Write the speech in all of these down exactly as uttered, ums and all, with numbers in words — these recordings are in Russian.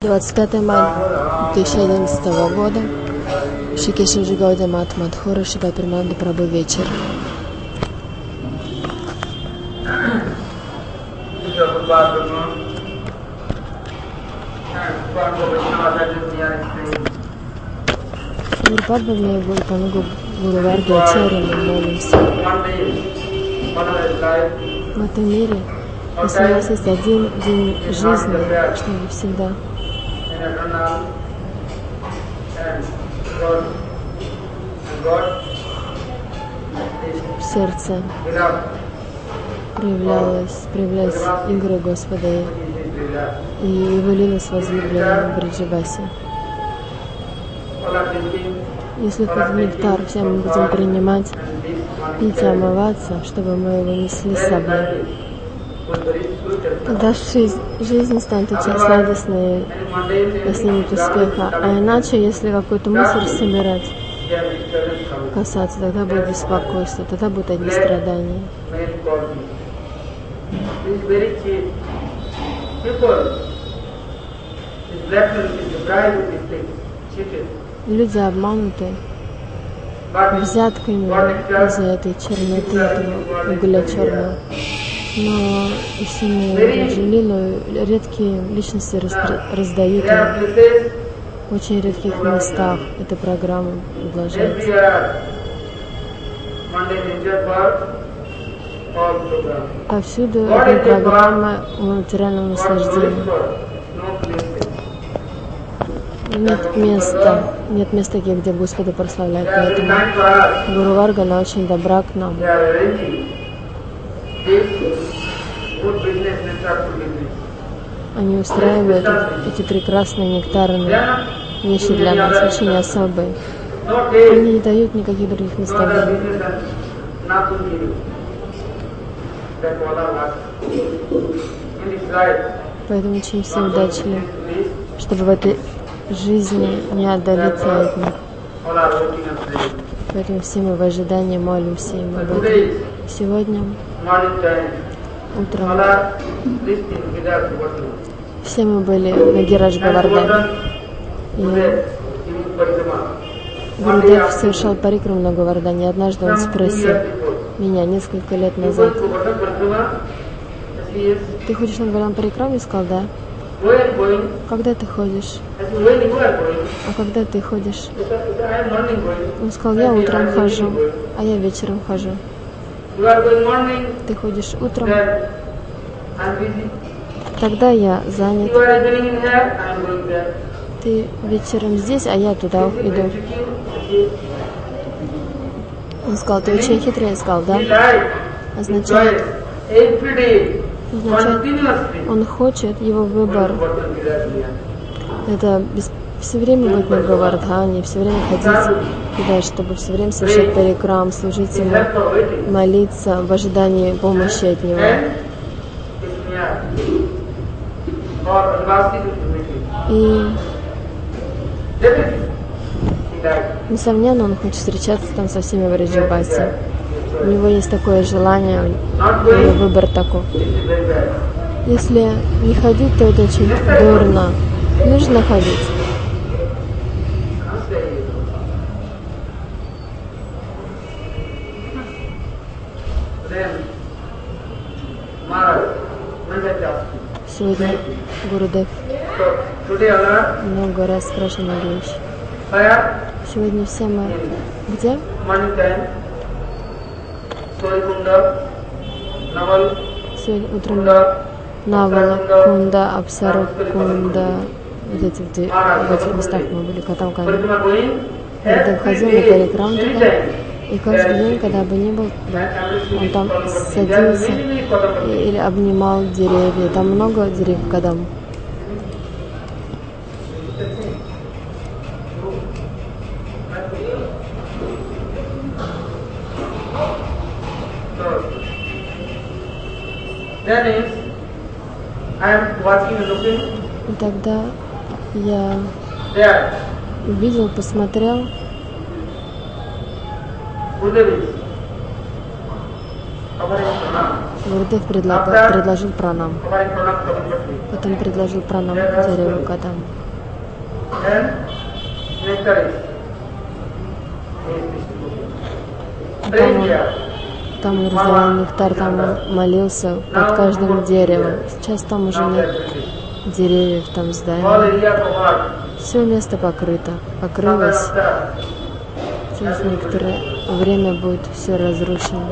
двадцать пятое мая две тысячи одиннадцатого года. Шрикешна Гаудия Мат Мадхура Шива Пермананда Прабху вечер. Гурупадба мне Гурупанагу Гуруварги Ачарья, мы молимся. В этом мире, если у нас есть один день жизни, чтобы всегда в сердце проявлялась, проявлялись игры Господа и Его лила с возлюбленным в Бриджавасе. Если этот нектар все мы будем принимать, пить и омываться, чтобы мы его несли с собой, тогда жизнь, жизнь станет очень сладостной, достигнет успеха. А иначе, если какую-то мысль собирать, касаться, тогда будет беспокойство, тогда будут одни страдания. Люди обмануты взятками из-за этой черноты, этого угля черного. Но истинную Раджалилу редкие личности раздра... раздают ее в очень редких местах. Эта программа ублажается. Повсюду эта программа материального наслаждения. Нет места, нет места, где Господа прославляют. Поэтому Гуру Варга, она очень добра к нам. Они устраивают эти прекрасные нектарные вещи для нас, очень особые. Они не дают никаких других наставлений. Поэтому учимся удачи, чтобы в этой жизни не отдалиться от них. Поэтому все мы в ожидании молимся им об этом. Сегодня утром все мы были на Гирадж Говардхане. И Гурудев совершал парикраму на Говардхане. Однажды он спросил меня несколько лет назад: ты ходишь на Говардхан парикраму? Я сказал: да. Когда ты ходишь? А когда ты ходишь? Он сказал: я утром хожу, а я вечером хожу. Ты ходишь утром, тогда я занят. Ты вечером здесь, а я туда иду. Он сказал: ты очень хитрый. Я сказал: да. Означает, означает, он хочет, его выбор это без, все время быть на Говардхане, все время ходить туда, чтобы все время совершать парикрам, служить ему, молиться в ожидании помощи от него. И несомненно, он хочет встречаться там со всеми в Бриджавасе. У него есть такое желание, у него выбор такой. Если не ходить, то это очень дурно. Нужно ходить. Сегодня Гурудев много раз спрашивал многие вещи. Сегодня все мы где? Сегодня утром Навала, Кунда, Апсара, Кунда, вот эти, где, в этих местах мы были, Катамкани. Гурудев ходил на парикрам туда, и каждый день, когда бы ни был, да, он там садился или обнимал деревья. Там много деревьев в Кадам. И тогда я увидел, посмотрел, Гурудев предлага, предложил пранам. Потом предложил пранам дереву Кадам. Там он, там он раздавал нектар, там он молился под каждым деревом. Сейчас там уже нет деревьев, там зданий. Все место покрыто, покрылось. Через некоторое время будет все разрушено.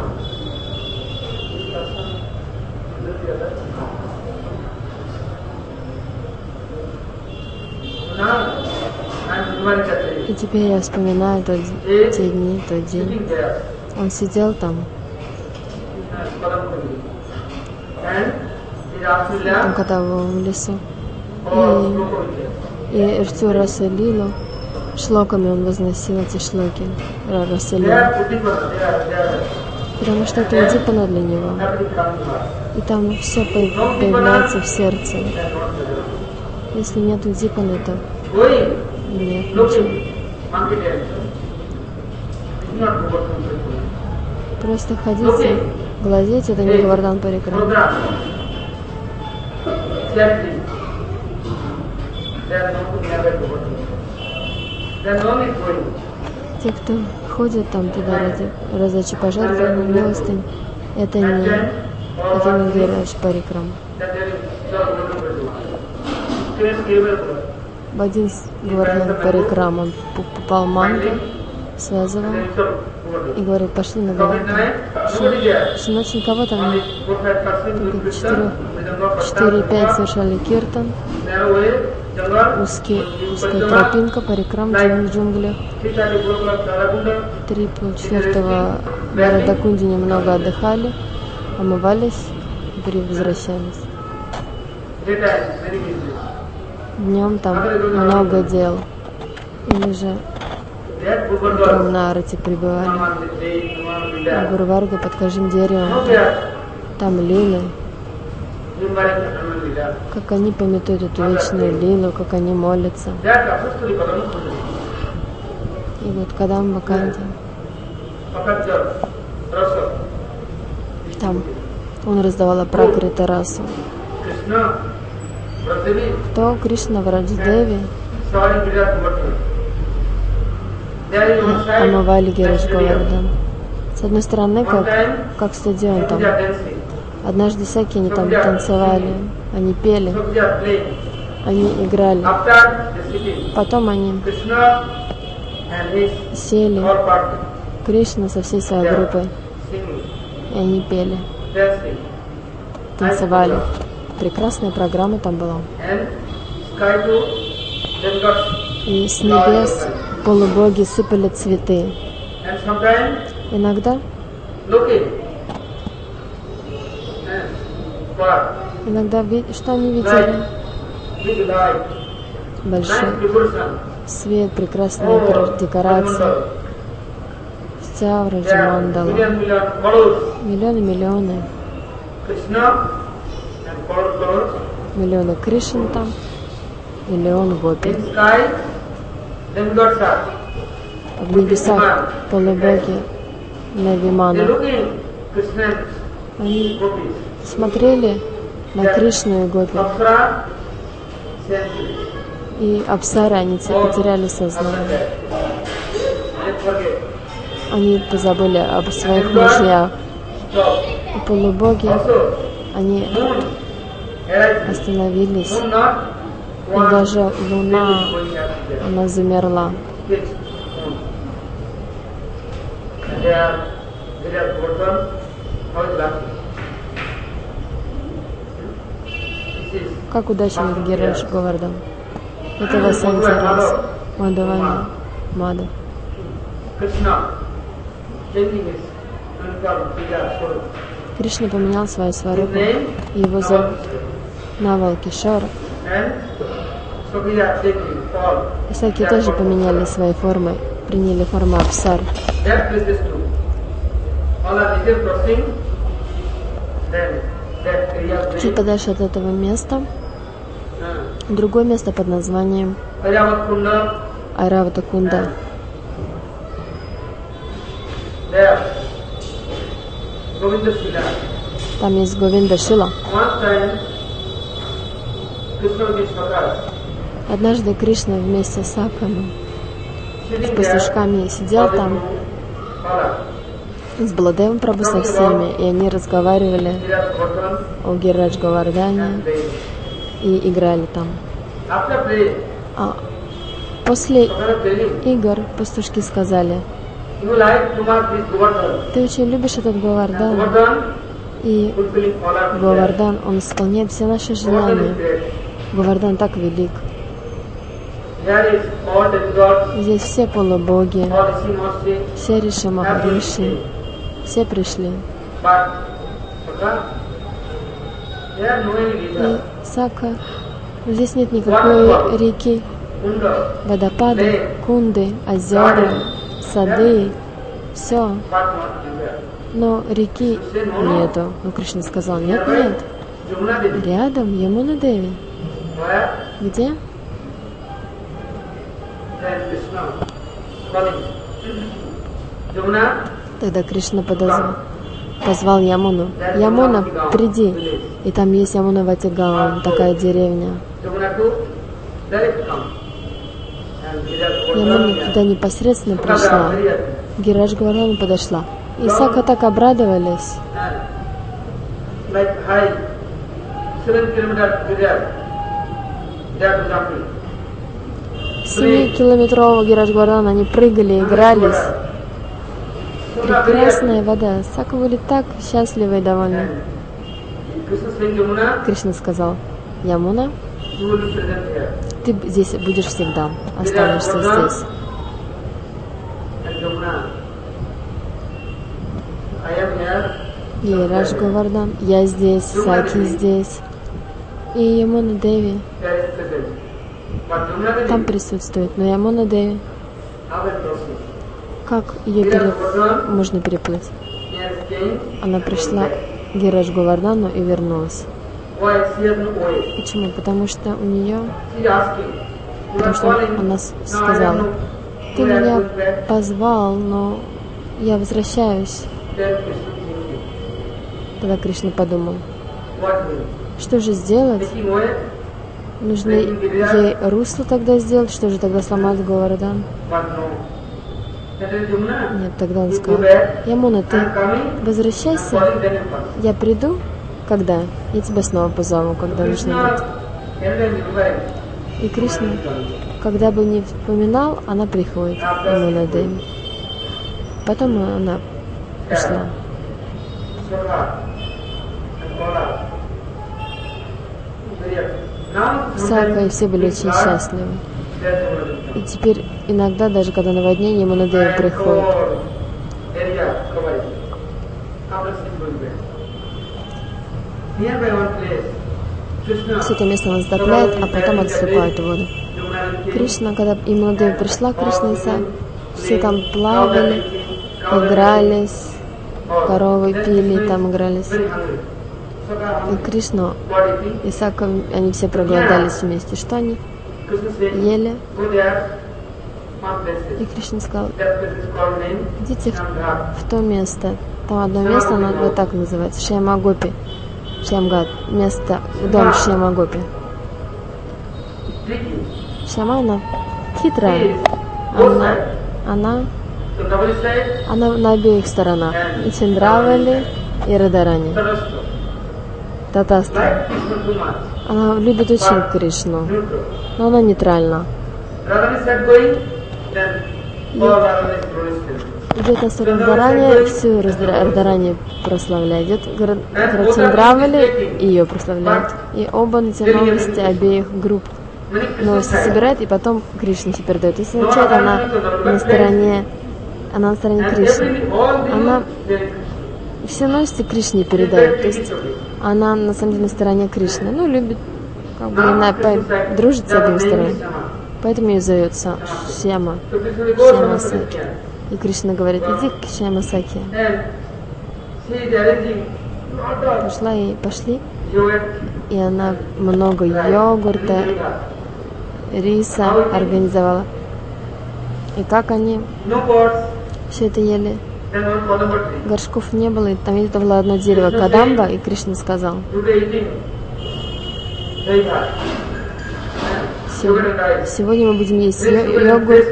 И теперь я вспоминаю тот, те дни, тот день. Он сидел там. Он катал в лесу. И, и всю Расалилу шлоками он возносил эти шлоки. Расалилу. Потому что это удипана для него. И там все появляется в сердце. Если нет удипаны, то нет ничего. Просто ходите, глазеть, это не Говардан Парикрам. Те, кто ходит там туда ради раздачи пожертвований, милостынь, это не, это не Гираш Парикрам. В один Говардан Парикрам он попал в мангу, связывал и говорит, пошли на Говардан. Всю ночь никого там нет. четыре-пять совершали киртан. Узкий, узкая тропинка, Парикрам в джунглях. Три полчетвертого в Радакунде немного отдыхали, омывались и возвращались. Днем там много дел. Или же утром на Арати прибывали. Гуру Варга под каждым деревом. Там лилы. Как они пометуют эту вечную лилу, как они молятся. И вот Кадам Баканти, там он раздавал Пракрита расу. То Кришна в Радждеве омывали Гираш Говардан. С одной стороны, как, как стадион там. Однажды всякие они там танцевали, они пели, они играли. Потом они сели, Кришна со всей своей группой, и они пели, танцевали. Прекрасная программа там была. И с небес полубоги сыпали цветы. Иногда Иногда, что они видели? Большой свет, прекрасные декорации. Вся Враджамандала. Миллионы, миллионы. Миллионы Кришн там. Миллион гопи. В небесах полубоги на Вимана. Они смотрели на Кришну и Гопи. И Апсары, они потеряли сознание. Они позабыли об своих мужьях. И полубоги, они остановились. И даже луна, она замерла. Как удачный Гираш Говардан. Это Васанти Рас, Мадавани, Мада. Кришна поменял свою сварупу. Его зовут Навал Кишор. И всякие тоже поменяли свои формы, приняли форму Апсар. Чуть подальше от этого места другое место под названием Айравата Кунда. Там есть Говинда Шила. Однажды Кришна вместе с Саками, с пастушками сидел там, с Баладевом Прабху со всеми, и они разговаривали о Гирирадж Говардхане и играли там. А после игр пастушки сказали: ты очень любишь этот Говардан, и Говардан, он исполняет все наши желания. Говардан так велик. Здесь все полубоги, все Риши Махариши, все пришли. И Сака, здесь нет никакой реки, водопады, кунды, озера, сады, все. Но реки нету. Но Кришна сказал: нет, нет. Рядом Ямуна Деви. Где? Тогда Кришна подозвал, позвал Ямуну. Ямуна, приди. И там есть Ямуна Ватигаон, такая деревня. Ямуна туда непосредственно пришла. Гирирадж Говардхану подошла. И Сака так обрадовались. Семикилометрового Гирирадж Говардхана они прыгали, игрались. Прекрасная вода. Сака были так счастливы и довольны. Кришна сказал: Ямуна, ты здесь будешь всегда, останешься здесь. Гирирадж Говардхан, я здесь, Саки здесь, и Ямуна Деви там присутствует. Но Ямуна Деви, как ее пере... можно переплыть? Она пришла к Гирирадж Говардхану и вернулась. Почему? Потому что у нее, потому что она сказала: ты меня позвал, но я возвращаюсь. Тогда Кришна подумал: что же сделать? Нужно ей русло тогда сделать, что же тогда сломать Говардхан? Нет, тогда он сказал: Ямуна, ты возвращайся, я приду, когда? Я тебя снова позову, когда нужно будет. И Кришна, когда бы не вспоминал, она приходит, Ямуна Деви. Потом она ушла. Сака и все были очень счастливы. И теперь иногда, даже когда наводнение, Ямуна Деви приходит. Все это место он затопляет, а потом отсыпает воду. Кришна, когда Ямуна Деви пришла, Кришна и Сака, все там плавали, игрались, коровы пили, там игрались. И Кришна и Сака, они все проголодались вместе. Что они ели? И Кришна сказал: идите в, в то место. Там одно место, оно вот так называется, Шьямагопи. Шьямгат. Место, дом Шьямагопи. Шьяма, она хитрая. Она, она, она на обеих сторонах. И Чандравали, и Радарани. Татастра. Она любит очень Кришну, но она нейтральна. Идет на сторону Радарани, всю Радарани прославляет. Идет Чандравали, ее прославляет. И оба на те новости обеих групп новости собирает, и потом Кришне все передает. Это означает, она на стороне, она на стороне Кришны. Она все новости Кришне передает. То есть она на самом деле на стороне Кришны. Ну, любит, как бы она дружит с обеими сторонами. Поэтому ее зовет Шьяма. Шьяма Саки. И Кришна говорит: иди к Шьяма Саки. Пошла и пошли. И она много йогурта, риса организовала. И как они все это ели? горшков не было, и там это было одно дерево Кадамба, и Кришна сказал: сегодня мы будем есть йогурт,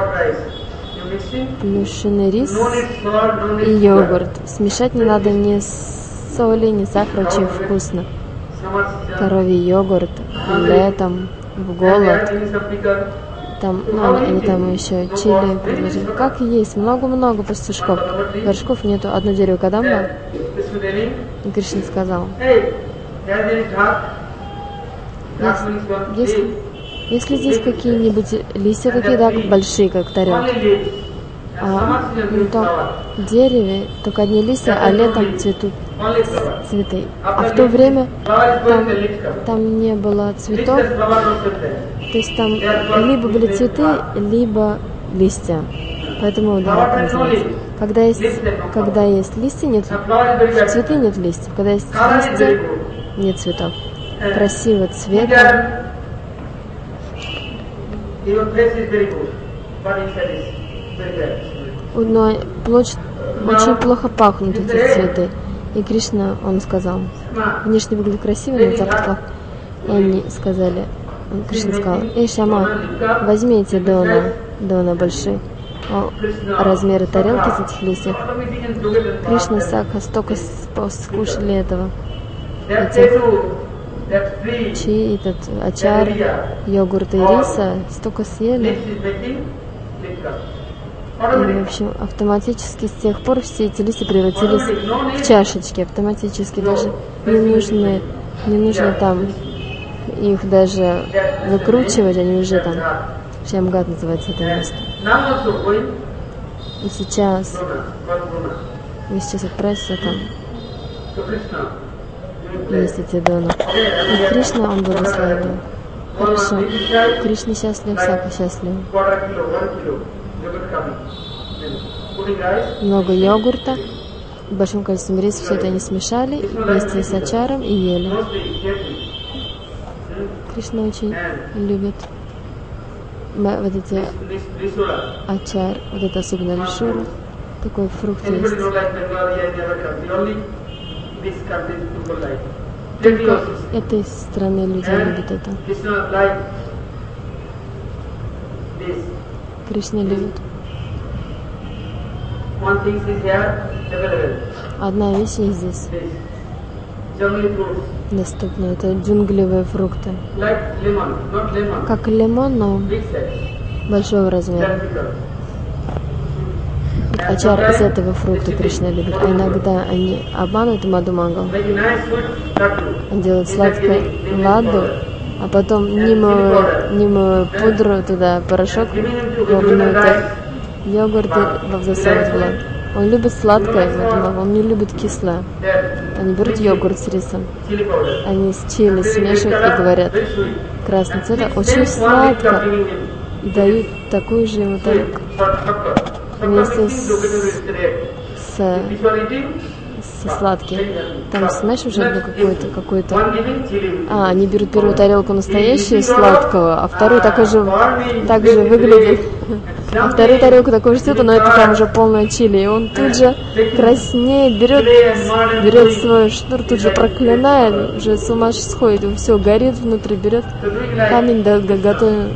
плюшиный рис и йогурт. Смешать не надо ни соли, ни сахара, очень вкусно. Коровий йогурт летом, в голод. Там, ну, они там еще чили предложили. Как есть, много-много пастушков. Горшков нету, одно дерево Кадамба. И Кришна сказал: если, если здесь какие-нибудь листья, такие, да, большие, как тарелки, а на том дереве только одни листья, а летом цветут цветы. А в то время там, там не было цветов, то есть там либо были цветы, либо листья. Поэтому да, так называется. Когда есть, когда есть листья, нет цветы, нет листьев. Когда есть листья, нет цветов. Красиво цвета. Но плоть, очень плохо пахнут эти цветы. И Кришна, он сказал, внешне выглядит красиво, но запах плох. И они сказали, Кришна сказал: эй, Шама, возьми эти дона, дона большие, о, размеры тарелки из этих листьев. Кришна, Сакха столько скушали этого, этих чи, этот ачар, йогурт и риса, столько съели. И, в общем, автоматически с тех пор все эти листья превратились в чашечки. Автоматически даже не нужно, не нужно там их даже выкручивать, они уже там. Шамгат называется это место. И сейчас, вы сейчас отправитесь там. Есть эти доны. И Кришна, он благословил. Хорошо. Кришна счастлив, Сакха счастлив. Много йогурта, большим количеством риса, все это они смешали вместе с ачаром и ели. Кришна очень любит вот эти ачар, вот это особенно лишура, такой фрукт есть. Только этой страны люди любят это. Кришна любит. Одна вещь есть здесь доступна. Это джунглевые фрукты. Как лимон, но большого размера. Ачар из этого фрукта Кришна любит. А иногда они обманывают мадху-мангу. Он делает сладкое ладу, а потом нимовую, нимовую пудру туда, порошок вовнутрь, йогурт и засовывают в ладу. Он любит сладкое, он не любит кислое. Они берут йогурт с рисом, они с чили смешивают и говорят: красный цвет, очень сладко. И дают такую же ему тарелку. Вместе с, с, со сладким. Там смешиваешь одну какую-то, какую-то. А, они берут первую тарелку настоящую сладкого, а вторую такой же, так же выглядит. А вторую тарелку такого же цвета, но это там уже полное чили. И он тут же краснеет, берет, берет свой шнур, тут же проклинает, уже с ума сходит, все горит внутри, берет камень, да, готовит.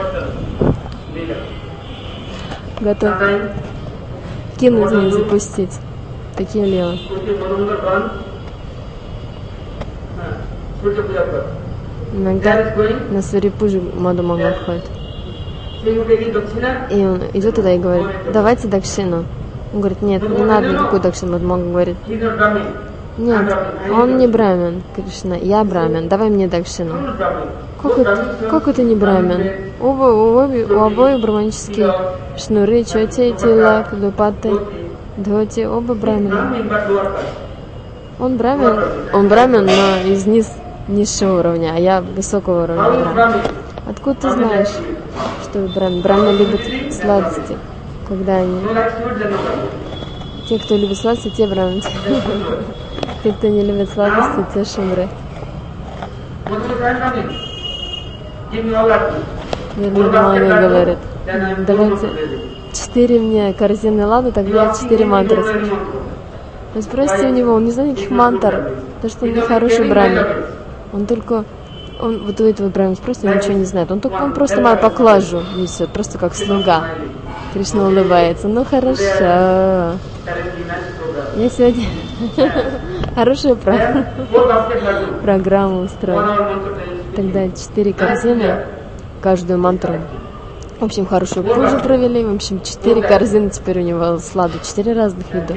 Готов кинуть, не запустить. Таким левым. Иногда на Сурипуджу мадху-мангу входит. И он идет туда и говорит: давайте дакшину. Он говорит: нет, не надо никакую дакшину. Мадху-мангу говорит: нет, он не брамин, Кришна, я брамин, давай мне дакшину. Как это, как это не брамин? Оба, оба, у обоих браманические шнуры, чоти, тилак, лопаты, дхоти, оба брамина. Он брамин, он брамин, но из низ, низшего уровня, а я высокого уровня брамин. Откуда ты знаешь, что брамин? Брамин любит сладости, когда они... Те, кто любит сладости, те брамин. Те, кто не любит сладости, те шумры. Вернее, маме говорит, давайте четыре мне корзины ладу, тогда я четыре мантры скажу. Вы спросите у него, он не знает никаких мантр, потому что он не хороший брамин. Он только, он, вот у этого брамина спросите, он ничего не знает. Он только, он просто мою поклажу несет, просто как слуга. Кришна улыбается. Ну хорошо. Я сегодня хорошую программу устроила. Тогда четыре корзины, каждую мантру. В общем, хорошую пуджу провели. В общем, четыре корзины теперь у него сладу. Четыре разных вида.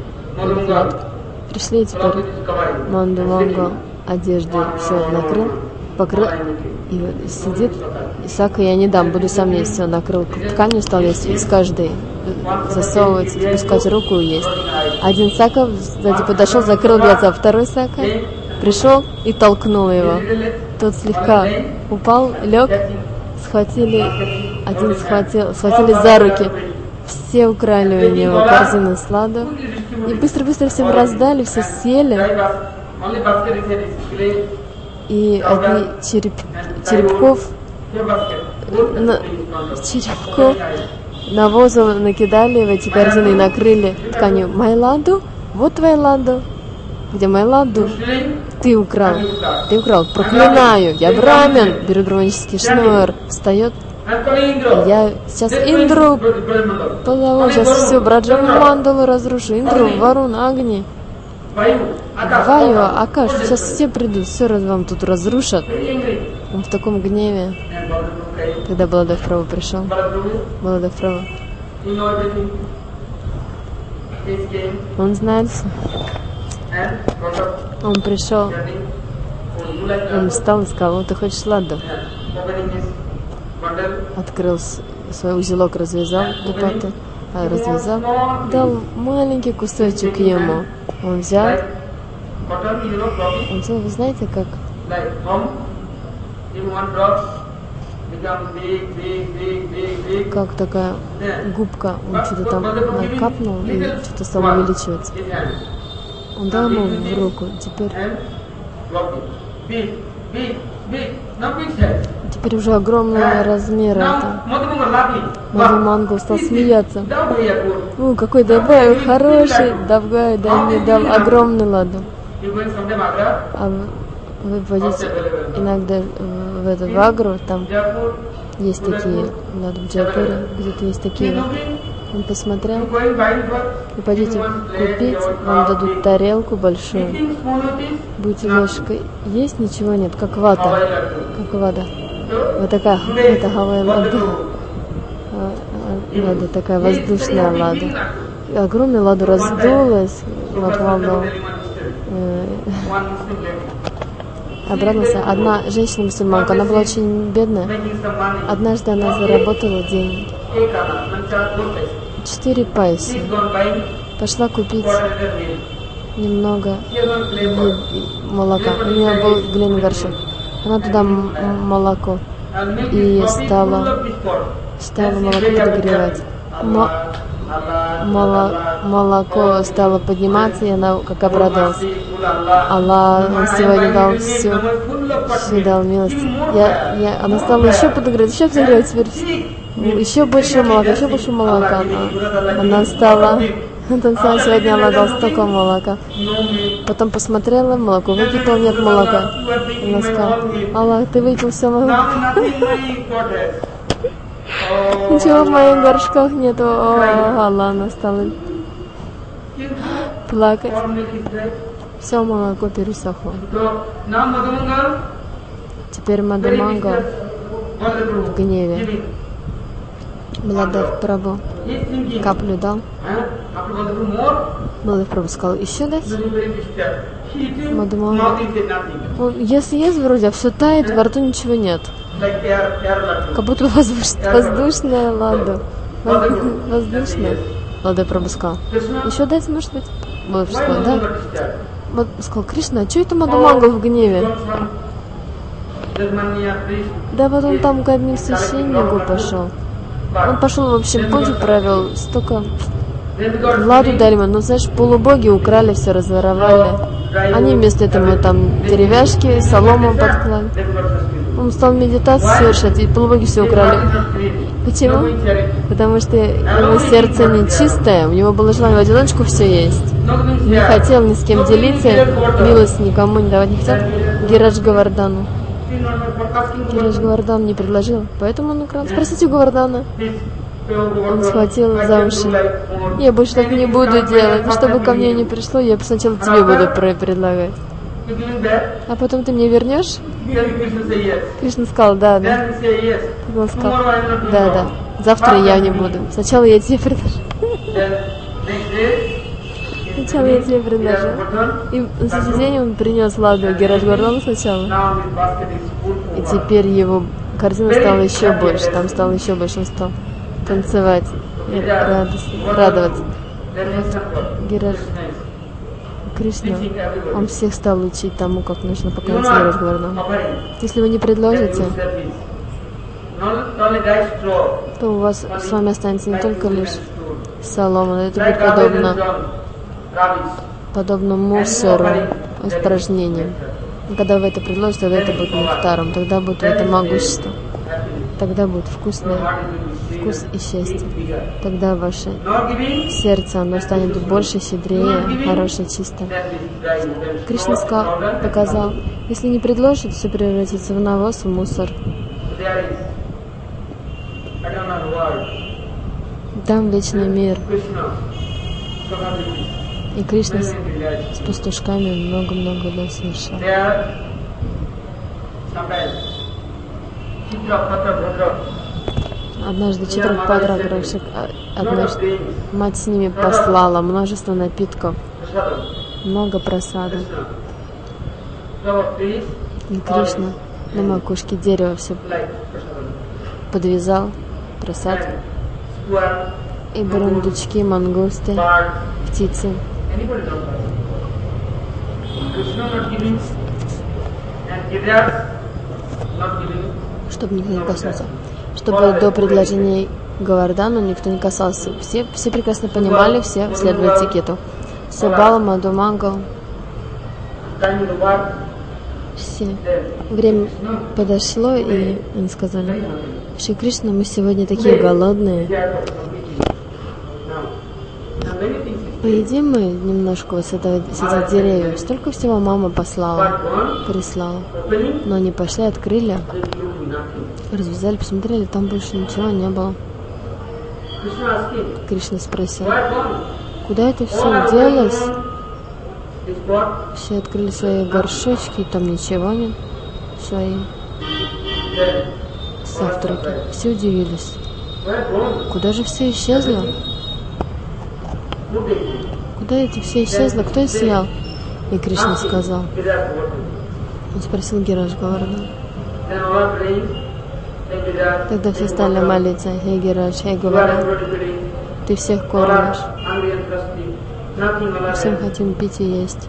Пришли теперь Манду Монгол одежды все накрыл, покрыл. И вот сидит. Исака я не дам, буду сам есть. Все накрыл тканью, стал есть из каждой. Засовывать, спускать руку и есть. Один Сака сзади подошел, закрыл глаза. Второй Сака пришел и толкнул его. Тот слегка упал, лег, схватили, один схватил, схватили за руки. Все украли у него корзину сладу. И быстро-быстро всем раздали, все съели. И одни череп, черепков, на, черепков навозу накидали в эти корзины и накрыли тканью. Май ладу? Вот твоя ладу. Где моя ладу? Ты украл. Ты украл. Проклинаю. Я брамин. Беру гармонический шнур. Встает. Я сейчас Индру позову. Сейчас всю Браджаву мандалу разрушу. Индру, Варун, Агни. Ваю, Акаш. Сейчас все придут. Все раз вам тут разрушат. Он в таком гневе. Когда Баладев Прабху пришел. Баладев Прабху. Он знает. Он пришел. Он встал и сказал, вот ты хочешь ладу? Открыл свой узелок, развязал дупаты, а развязал, дал маленький кусочек ему. Он взял, он взял, вы знаете, как как такая губка, он что-то там накапнул и что-то стало увеличиваться. Он дал ему в руку, теперь теперь уже огромного размера это. Маду Монгол стал смеяться. Ну, какой Давгай хороший, Давгай, дай мне дал огромный ладу. А вы пойдете иногда в этот в Агру, там есть такие ладу в Джайпуре, где-то есть такие вот. Он посмотрел, и пойдите купить, вам дадут тарелку большую. Будете ложкой есть, ничего нет, как вата. Как вода. Вот такая, это хавая лада. Лада, такая воздушная лада. И огромная лада раздулась, Лада э, обрадовался. Одна женщина-мусульманка, она была очень бедная. Однажды она заработала деньги. Четыре пайса. Пошла купить немного молока. У нее был глиняный горшок. Она туда молоко и стала, стала молоко подогревать. Моло, молоко стало подниматься, и она как обрадовалась. Аллах сегодня дал все, все дал милость. Я, я, она стала еще подогревать, еще подогревать, теперь еще больше молока, еще больше молока. Она, она стала, сегодня она дала столько молока. Потом посмотрела, молоко выпила, нет молока. Она сказала, Аллах, ты выпил все молоко. Ничего в моих горшках нету. О, Аллах, она стала плакать. Все молоко пересохло. Теперь Маду Монгол в гневе. Баладев Прабху каплю дал. Баладев Прабху сказал, еще дать? Маду Монгол. Он ест, ест вроде, а все тает, во рту ничего нет. Как будто воздуш... воздушная лада. Воздушная. Баладев Прабху сказал, еще дать, может быть? Баладев сказал, да. Бал... Сказал, Кришна, а что это Маду Монгол в гневе? Да вот он там к одним священнику пошел. Он пошел, в общем, путь провел, столько ладу дали ему, ну, знаешь, полубоги украли все, разворовали. Они вместо этого там деревяшки, солому подклали. Он стал медитацию совершать, и полубоги все украли. Почему? Потому что его сердце нечистое, у него было желание в одиночку все есть. Не хотел ни с кем делиться, милость никому не давать не хотел. Гирадж Говардану. Гирадж Говардан не предложил, поэтому он украл. Спросите у Говардана. Он схватил за уши. Я больше так не буду делать. Чтобы ко мне не пришло, я сначала тебе буду предлагать. А потом ты мне вернешь? Кришна сказал, да, да. Он сказал, да, да. Завтра я не буду. Сначала я тебе предложу. Сначала я тебе предложу. И на следующий день он принес ладу Гирадж Говардану сначала. И теперь его корзина стала еще больше. Там стало еще больше. Он стал танцевать и радоваться. Гирадж Кришна, он всех стал учить тому, как нужно поклоняться Гирадж Говардану. Если вы не предложите, то у вас с вами останется не только лишь солома, но это будет подобно, подобно мусору, испражнениям. Когда вы это предложите, тогда это будет нектаром, тогда будет это могущество, тогда будет вкусное, вкус и счастье. Тогда ваше сердце, оно станет больше, щедрее, хорошее, чистое. Кришна сказал, показал, если не предложит, все превратится в навоз, в мусор. Там вечный мир. И Кришна с, с пастушками много-много лет совершал. Однажды Читрападра Гракшик, однажды мать с ними послала множество напитков, много просада. И Кришна на макушке дерева все подвязал, просад, и бурундучки, мангусты, птицы. Чтобы никто не коснулся. Чтобы до предложения Говардану никто не касался. Все, все прекрасно понимали, все следовали этикету. Сабала, Мадхумангал. Все. Время подошло, и они сказали, Шри Кришна, мы сегодня такие голодные. Поедим мы немножко вот с, этого, с этих деревьев. Столько всего мама послала, прислала. Но они пошли, открыли, развязали, посмотрели, там больше ничего не было. Кришна спросил, куда это все делось? Все открыли свои горшочки, там ничего нет, свои завтраки. Все удивились. Куда же все исчезло? Куда эти все исчезло? Кто их съел? И Кришна сказал. Он спросил Гирадж Говардана. Тогда все стали молиться. Хей Гирадж, хей Говардан, ты всех кормишь. Мы всем хотим пить и есть.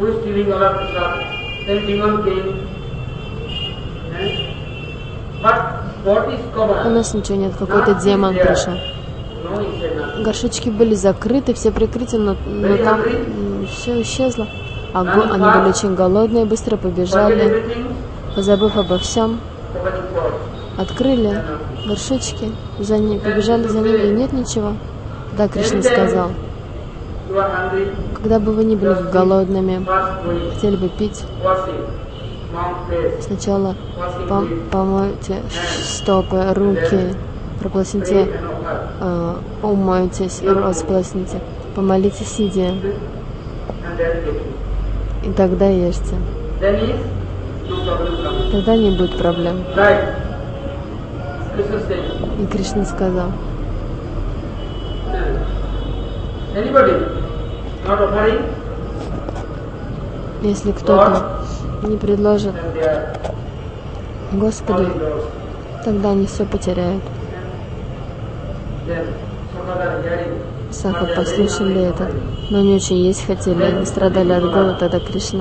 У нас ничего нет, какой-то демон пришел. Горшочки были закрыты, все прикрыты, но, но там все исчезло. А го, они были очень голодные, быстро побежали, позабыв обо всем. Открыли горшочки, за ним, побежали за ними, и нет ничего. Да, Кришна сказал, когда бы вы ни были голодными, хотели бы пить, сначала пом помойте стопы, руки, прополосните, э, умойтесь, располосните, помолитесь сидя, и тогда ешьте. Тогда не будет проблем. И Кришна сказал, если кто-то не предложит Господу, тогда они все потеряют. Саха послушали это, но не очень есть хотели, они страдали от голода. Тогда Кришна,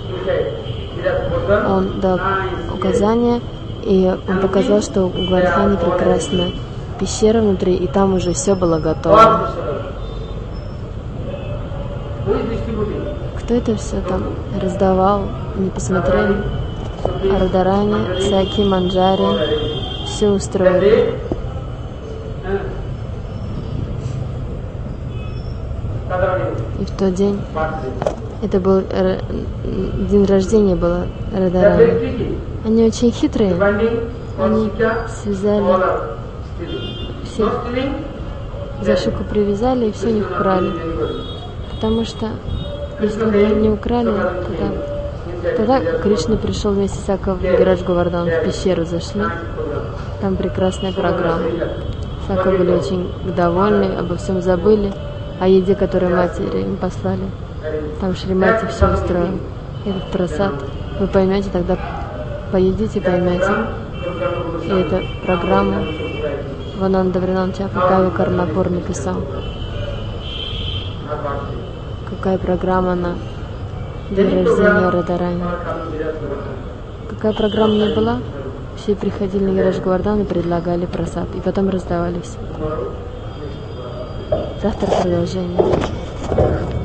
он дал указания, и он показал, что у Гвардхани прекрасная пещера внутри, и там уже все было готово. Кто это все там раздавал, не посмотрели? Радарани, Саки, Манджари, все устроили. И в тот день, это был день рождения было Радарани. Они очень хитрые. Они связали всех, за шику привязали и все у них украли. Потому что если они не украли, тогда, тогда Кришна пришел вместе с Сака в Гирадж Говардхан, в пещеру зашли. Там прекрасная программа. Сака были очень довольны, обо всем забыли, о еде, которую матери им послали. Там Шримати все устроил. Этот просад. Вы поймете, тогда поедите, поймете. И эту программу Вананда Вринанчапа Кави Карнапур написал. Какая программа на день рождения Радарани. Какая программа не была, все приходили на Гирадж Говардхан и предлагали просад. И потом раздавали все. Завтра продолжение.